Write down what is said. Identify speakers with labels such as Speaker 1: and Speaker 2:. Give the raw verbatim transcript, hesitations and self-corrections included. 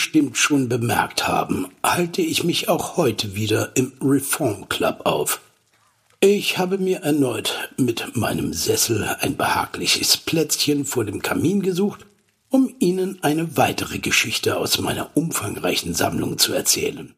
Speaker 1: bestimmt schon bemerkt haben, halte ich mich auch heute wieder im Reform Club auf. Ich habe mir erneut mit meinem Sessel ein behagliches Plätzchen vor dem Kamin gesucht, um Ihnen eine weitere Geschichte aus meiner umfangreichen Sammlung zu erzählen.